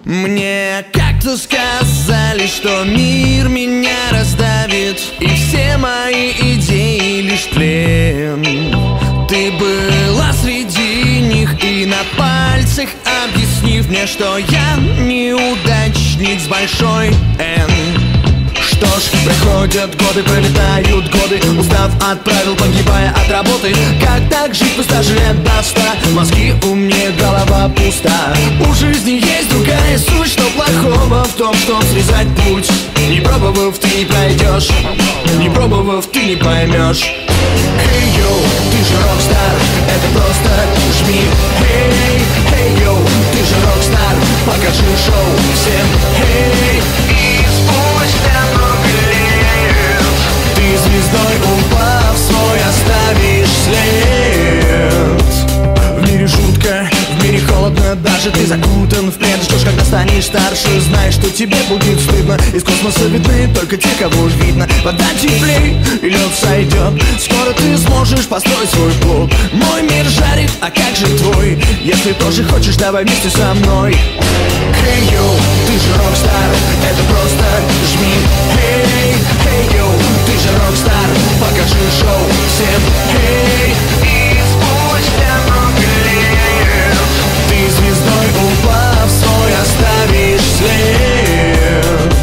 Мне как-то сказали, что мир меня раздавит, и все мои идеи лишь тлен. Ты была среди них, и на пальцах объяснив мне, что я неудачник с большой Н. Что ж, проходят годы, пролетают годы, устав отправил, погибая от работы. Как так жить, пусть даже лет до 100? Мозги умнее, голова пуста. У жизни есть другая суть. Что плохого в том, что срезать путь? Не пробовав, ты не пройдешь. Не пробовав, ты не поймешь. Эй, йоу, ты же рок-стар, это просто жми. Эй, эй, йоу, ты же рок-стар, покажи шоу всем. Эй, и спустя много лет ты звездой упав свой оставишь след. В мире жутко, в мире холодно, даже ты закутан в плед. Что ж, когда станешь старше, знаешь, что тебе будет стыдно. Из космоса видны только те, кого видно. Вода теплей и лед сойдет. Скоро ты сможешь построить свой плод. Мой мир жарит, а как же твой? Если тоже хочешь, давай вместе со мной. Эй, йоу, ты же рок-стар, это просто жми. Эй, эй, йоу, ты же рок-стар, покажи шоу всем. Эй, и спустя много лет ты звездой упав свой оставишь след.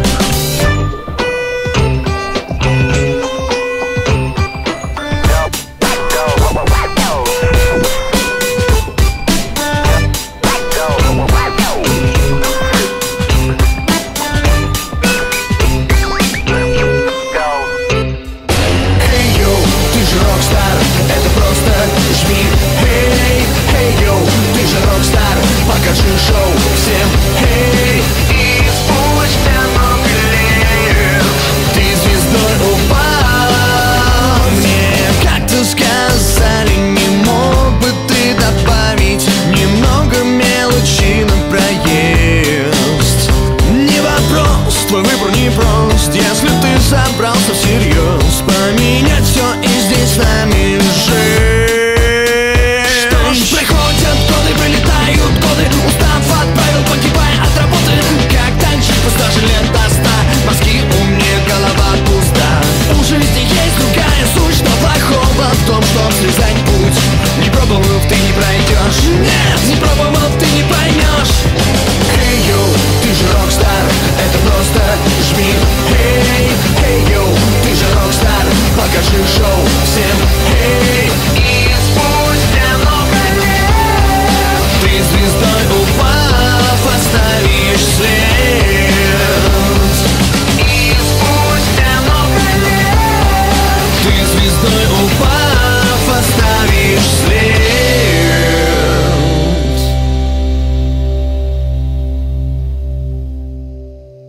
Покажи шоу всем. Эй, и спустя много лет ты звездой упал. Мне как-то сказали, не мог бы ты добавить немного мелочи на проезд. Не вопрос, твой выбор не прост, если ты собрался всерьез поменять все и здесь с нами жить. Что ж, проходят годы, пролетают годы, устав отправил, погибая от работы. Как так жить, пусть даже лет до 100? Мозги умнее, голова пуста. У жизни есть другая суть. Что плохого в том, что срезать путь? Не пробовав, ты не пройдешь. Нет, не пробовав, ты не поймешь. Эй, йоу, ты же рок-стар, это просто жми. Эй, эй, йоу, ты же рок-стар, покажи шоу всем. Эй, и спустя много лет ты звездой упав оставишь след.